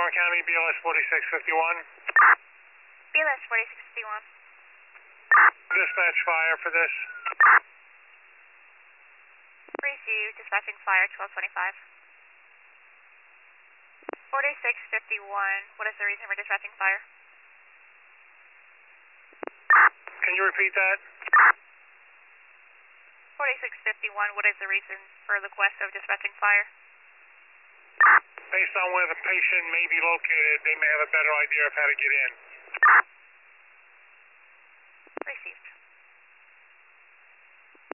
Warren County, BLS 4651. BLS 4651. Dispatch fire for this. Breeze U, dispatching fire 1225. 4651, what is the reason for dispatching fire? Can you repeat that? 4651, what is the reason for the request of dispatching fire? Based on where the patient may be located, they may have a better idea of how to get in.